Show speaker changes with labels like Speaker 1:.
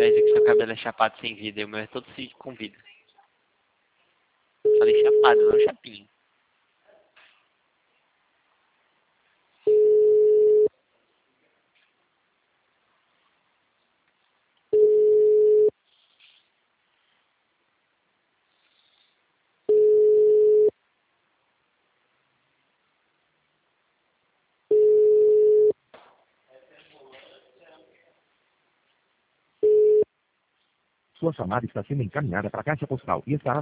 Speaker 1: inveja que seu cabelo é chapado sem vida e o meu é todo com vida. Falei chapado, não chapinho.
Speaker 2: Sua chamada está sendo encaminhada para a caixa postal e estará